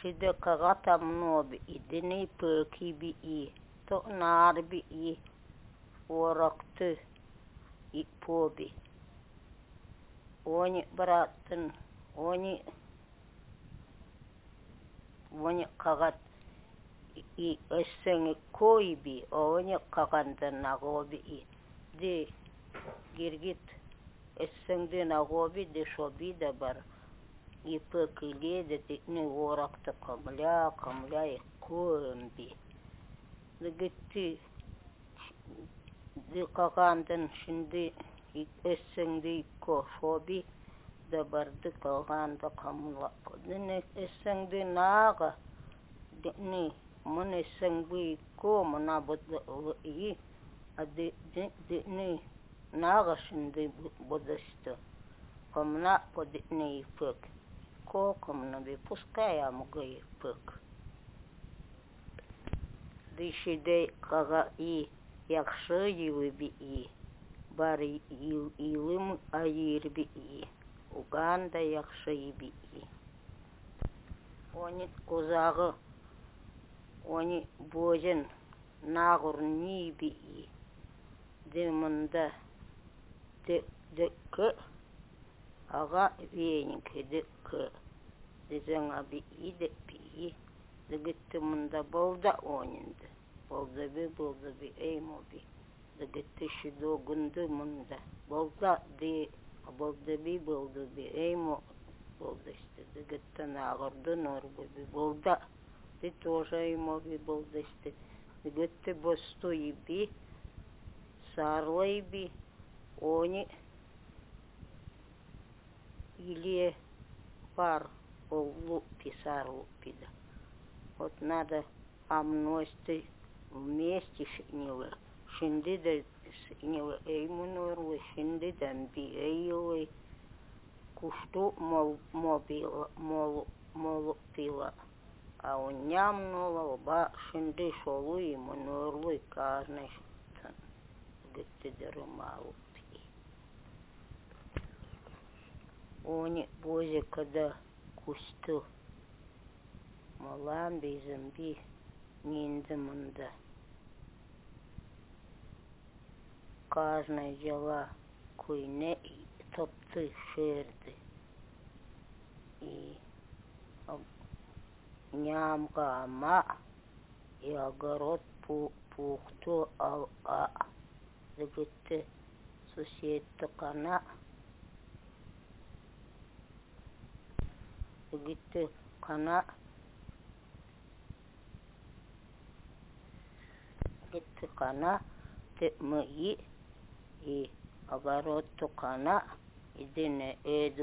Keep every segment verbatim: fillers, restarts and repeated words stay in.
Shida kagatam nobi idini perki bi i to nar bi i oraktu i pobi oni bratın oni oni kagat i esengi koi bi oni kagandan nagobi i de girgit esengde nagobi de shobi da bar i perkili de tikni oraktu kamla kamla i koembi de gitti de kagandan şimdi esengde ko shobi da bar de kaganda kamla dene esengde naga dene mun esengbe ko muna bodda i ade de ne naga şimdi bodasta kamna podne ipek ko kamna be puskaya mogay ipek dişide kaga i yakşı yılı bi i bari yılım ayır bi i Uganda yakşı bi i oni kozağı oni bojen nağırni bi i demanda de de ke aga vienke de ke de zanga bi i de bi de gitti munda bolda oninde bolda bi bolda bi eymo bi de gitti shido gundu munda bolda de bolda bi bolda bi eymo bolda işte de gitti nağırdı norbu bi bolda de тоже eymo bi bolda işte de gitti bostu bi sarlay bi oni или пар лупи сарупи да вот надо амности вместе шинилы шинди да шинилы эймунурлы шинди дамби эйлы кушту мол мобила мол молупила а унямнула ба шинди шолу имунурлы кажный гетте дермалу Они бозе когда кусту малам безамби ниндаманда каждое дело куйне и топты шерды и нямка ама и огород пухту ал а загетте соседта кана gitti kana gitti kana te myi i agarotto kana idine edu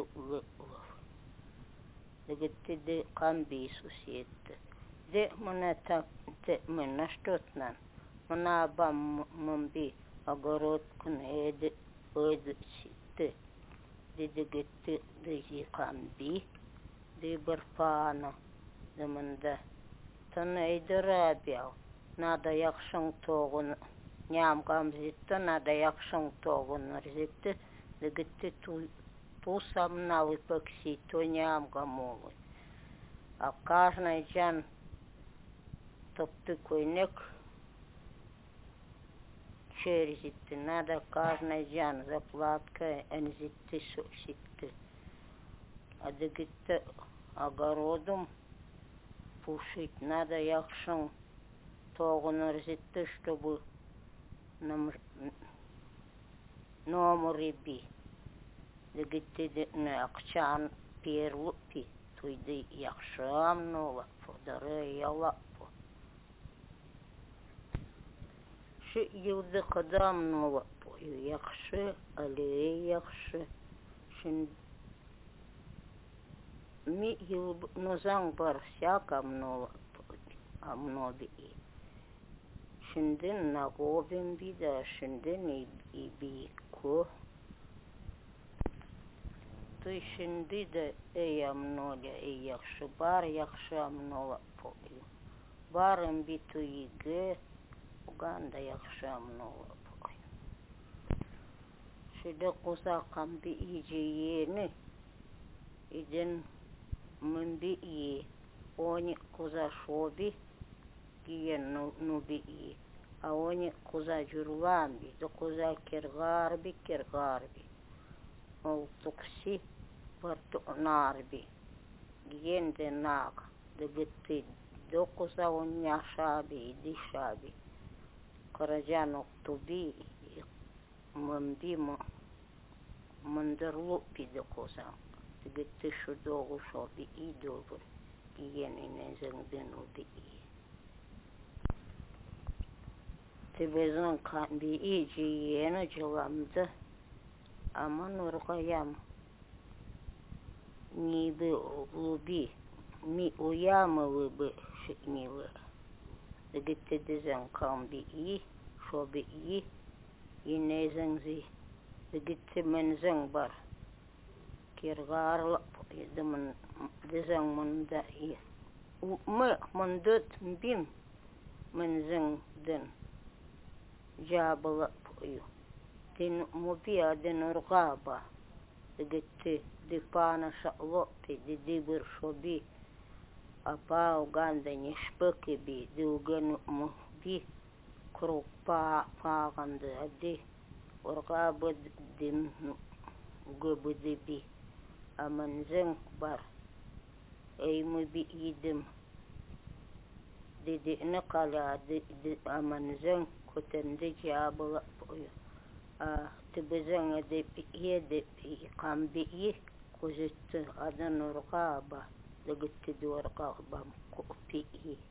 de gitti de kambi societe de moneta te menastotnan mona bam mombi agarot kun ed ed sitte de de gitti de kambi de barfana de manda tan eyderabial nada yakşın toğun nyam gamzitta nada yakşın toğun rizette de gitti tu tu samnalı paksi to nyam gamolu a каждый жан топты койнек черезитти надо каждый жан заплатка энзитти сукситти а de gitti огородом пушить надо якшин тоғын рзитті, чтобы номер би. Дегетті не ақчан перлупи, туйды якшам нола, фодары ялапу. Ши юлды қадам нола, якшы, алей якшы, шин ми ел нозаң бар всякам нола, амноби и. Шинден нагобен бида, шинден и бико. Той шинди да ей амноля, ей якшы бар, якшы амнола пою. Барым биту иге, Уганда якшы амнола пою. Шиде кусакам би иже ені, иден мымби и они куза шоби, киен нуби и, а они куза журламби, да куза кергарби, кергарби. Ол тукси парту нарби, киен де наг, да гетти, да куза оня шаби, ди шаби. Караджанок туби, мамби мандарлупи да куза. Гетти шудогу шоби и добр, киен инезен денуби и. Тибезон камби и жиена джаламда, аман ургаям. Ниби луби, ми уямы бы шикнивы. Гетти дезен камби и, шоби и, инезен зи. Гетти мензен бар. Киргарлап, дезен манда и. Мы мандат бим, мензен ден. Жабылап ю. Дин мубия ден ургаба. Гетти дипана шалопи, дидибир шоби. Апа уганда не шпыки би, дуган муби. Круг па паганды ади. Ургаба дин губы диби. Аманзен бар. Эйму би идим. Диди накала аманзен кутенди жабыла пою. А тибезен эдепи едепи камби кузитты адан ургаба. Дагытты дуаргабам купи.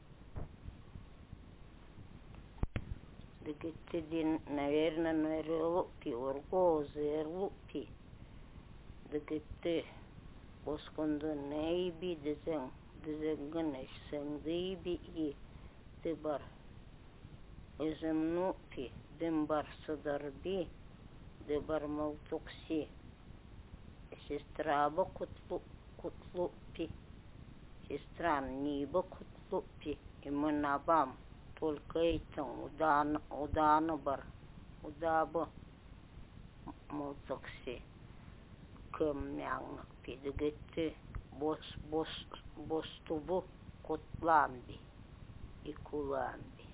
Дагытты дин, наверное, наверлупи, ургозы, лупи. Дагытты боскунду нейби дезен, дезен гынеш сен дейби и дебар. Өзем нупи, дем бар садарби, дебар малтукси. Сестраба кутлупи. Сестран ниба кутлупи. И мы набам. Только этим удан, удана бар. Удаба малтукси. Кем мянг пидгетти. Бос, бос, бостубу кутламби. И куламби.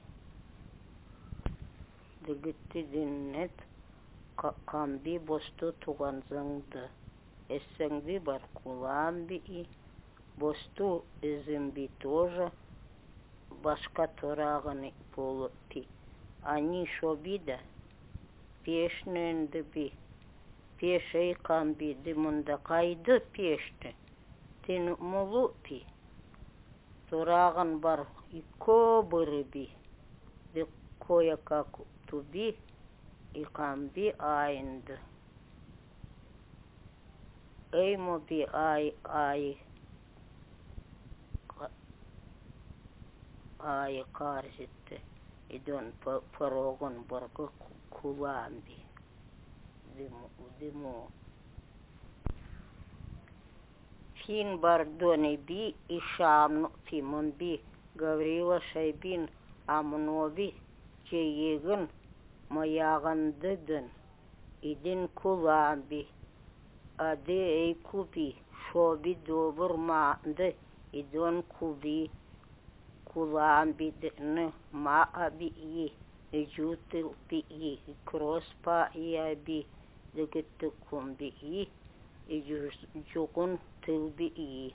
Дегетти диннет камби босту туганзаңды. Эссеңби бар куламби и босту изимби тоже башка тураганы полупи. Они шобида пешненді би. Пешей камби димунда кайды пешті. Тин мулупи. Тураган бар и кобыры би. Ди коя как туби и камби айнды. Эймо би ай ай. Ай карзитті. Идон порогон барга куламби. Диму. Фин бар дони би и шамну фимон би. Гаврила шайбин амноби. Чейегін маягандыдын. Идин куламби. Ади эй куби. Шоби добыр маанды. Идон куби. Куламби дыны ма аби и. Иджутыл би и. Кроспа и аби. Дыгытты кумби и. Иджугун тыл би и.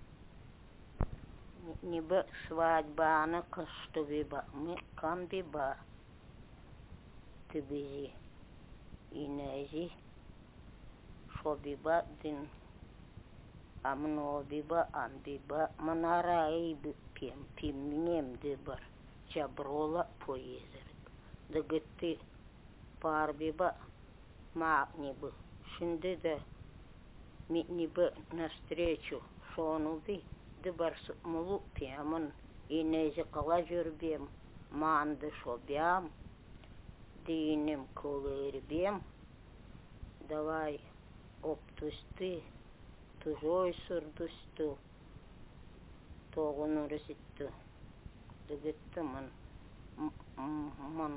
Небе свадьба на каштуби ба. Мы камби ба. Тыбизи. Инези. Шобиба дин. Амнобиба амбиба. Манара эйби пем. Пимнем дебар. Чаброла поезерик. Дагытты парбиба. Макнибы. Шинды да. Митнибы навстречу. Шонуби. Дебар мулупи. Аман инези кала жүрбем. Манды шобям. Динем кулырбем. Давай оптусты. Тужой сурдусту. Тоғын ұрыситті. Дегетті ман. Ман.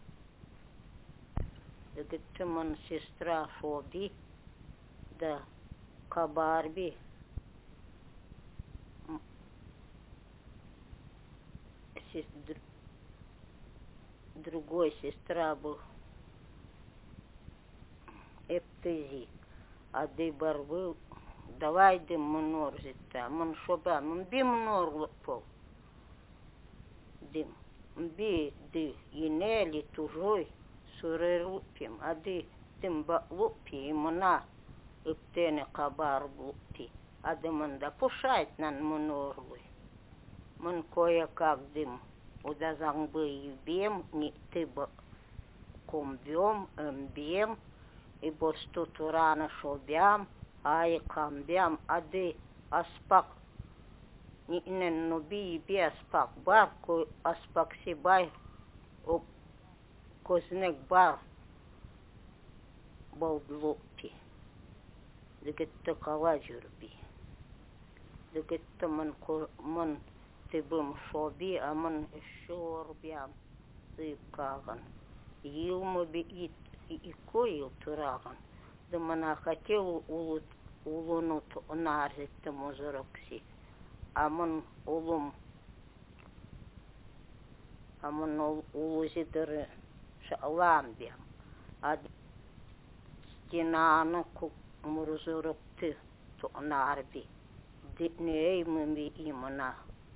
Дегетті ман сестра шоби. Да кабарби. сестр... другой сестра был эптези, а ды барвы давай дым мнор зита, мн шоба, мн би мнор лопол. Дым, би ды инели тужой сурер лупим, а ды дым ба лупи мна эптене кабар лупи, а ды манда пушать нан мнорлы. Мн кое-как дым, уда зангбы юбем, не ты ба комбем, эмбем, и босту турана шобям, ай камбям, а ды аспак ни нен ноби би аспак бар, ко аспак сибай, о кознек бар болдлупи. Дегетте кала жүрби. Дегетте мн мн тибым шоби, а мн шорбям тып каган. Йылмы би ит и коил тураган. Да мна хотел улут улунут нарзетте мозорокси. А мн улум а мн улузидere шаламбям. А стенаны ку мурзорокты то нарби. Дитней мми имана.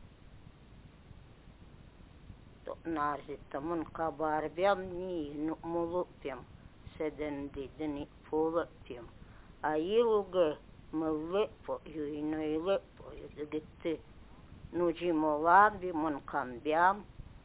То нарзетте мн кабарбям ни мулупям. Седенди дни полупям. А илуге млепо юинуилепо юдегетте нуджи моланби мн камбям.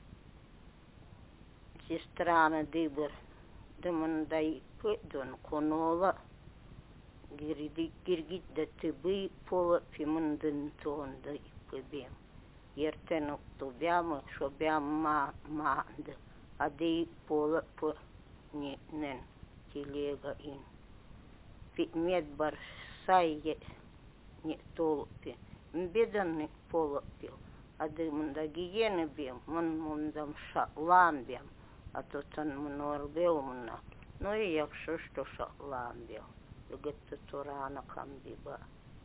Сестрана дибер дымын дай пыдон конола гиргит да тыбы полупи мн дын тон дай пыбем. Ертен октубям шобям ма манды. А дай полупы не нен телега ин. Питмет бар сайе не толпи. Мбеданный полупил. А дай мнда гиены бем, мн мндам шаламбем. А то тан мнорбел мна. Ну и якщо що шаламбел. Дегетте турана камбиба.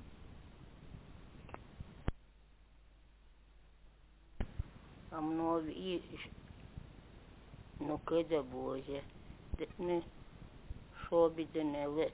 А мнов и ну кеда боже. Детне шоби дене лет.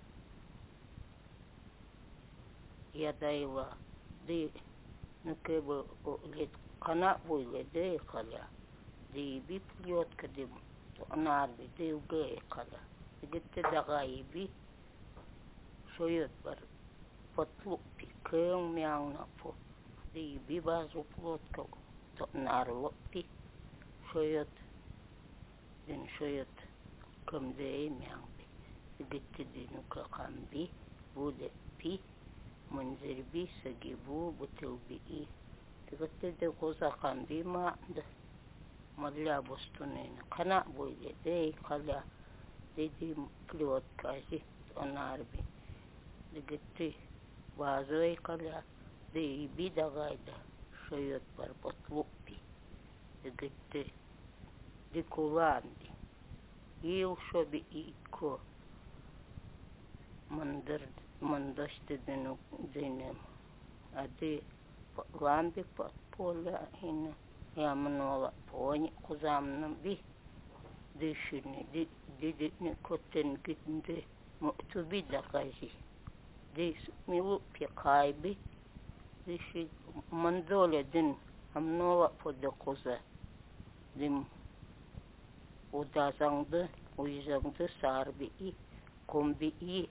Я дайла. Ды ну кеба лет кана бойле дей халя. Ды би плетка дым. То нарби дей угей халя. Дегетте дагай би шоет бар потлупи кем мяуна по. Ды би базу плотка то нарлопи шоет. Дин шоет кем дей мяуби. Дегетте дину какамби буде пи. Манзерби сагибу бутылби и. Дегетте де коза камби ма да. Мадля бостунена. Кана бойле дей халя. Дей плетка зи онарби. Дегетте базой халя. Дей би дагайда шоет бар потлупи. Дегетте дикуланди. Ил шоби ико. Мандыр мандашты дену денем. А ды ламби под поля ина. Я мнола пони кузамным би. Дышини ди дидитни коттен гитнде. Муктуби дакази. Дис милу пекайби. Дыши мандоля дин. Амнола пода куза. Дим удазангды, уйзангды сарби и. Комби и.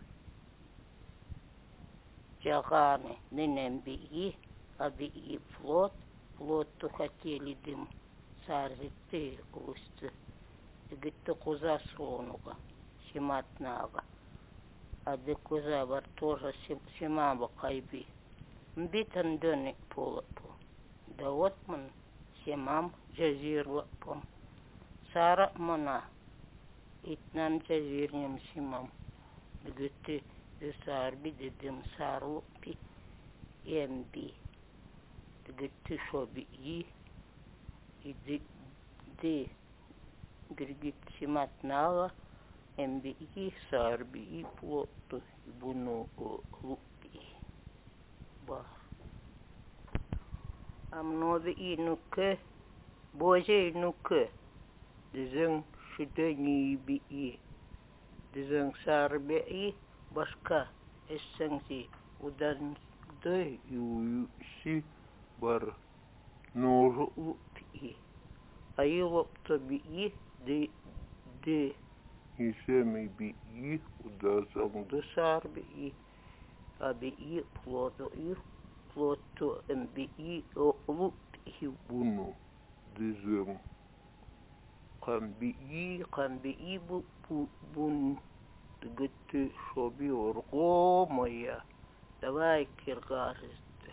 Жаганы ненемби и. Аби и флот. Флотту хотели дым. Сарзитты усты. Дегетте куза сонуга. Симатнага. А де куза бар тоже симаба кайби. Мбитан дöni полупу. Да вот мн симам жазир лапом. Сара мна. Итнан жазирнем симам. Дегетте де сарби де дым сарлупи. Эмби. Дегетте шоби и. И де де гиргит симатнага. Эмби и сарби и плоту. Буну лупи. Ба. amnobe i nuke boje nuke dizeng shudani bi i dizeng sarbe i baska essengsi udan de yu si bar noro i ayup to bi i de de isemi bi i udazang do sarbe i abi i plodo i ploto mbi i o lu i bunu dizeng kambi i kambi i bu bu bun degete shobi orgo moya davai kirgariste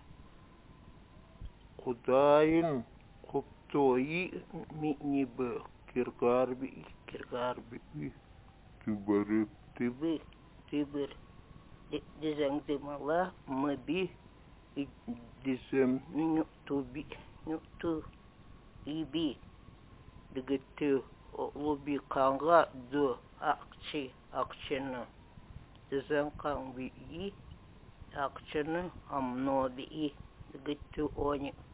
kudayin kuptoyi mi ni be kirgarbi kirgarbi tibari tibi tibir dizeng dimala mabi disem nyutu bi nyutu ibi degete lobi kanga do akchi akchena dizeng kang bi i akchena amno bi i degete onye